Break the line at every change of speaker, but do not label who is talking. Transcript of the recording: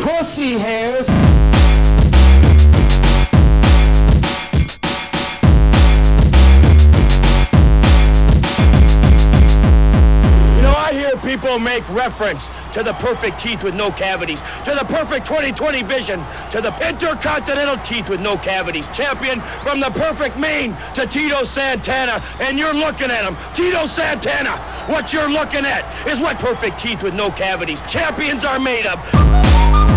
pussy hairs.
I hear people make reference to the perfect teeth with no cavities, to the perfect 20/20 vision, to the intercontinental teeth with no cavities. Champion from the perfect Maine to Tito Santana, and you're looking at him. Tito Santana, what you're looking at is what perfect teeth with no cavities champions are made of.